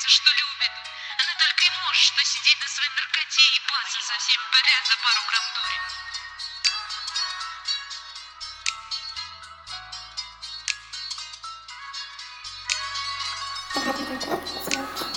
притворяется, что любит. Она только и может, что сидеть на своей наркоте и баться со всеми подряд за пару грамм дури. Thank you.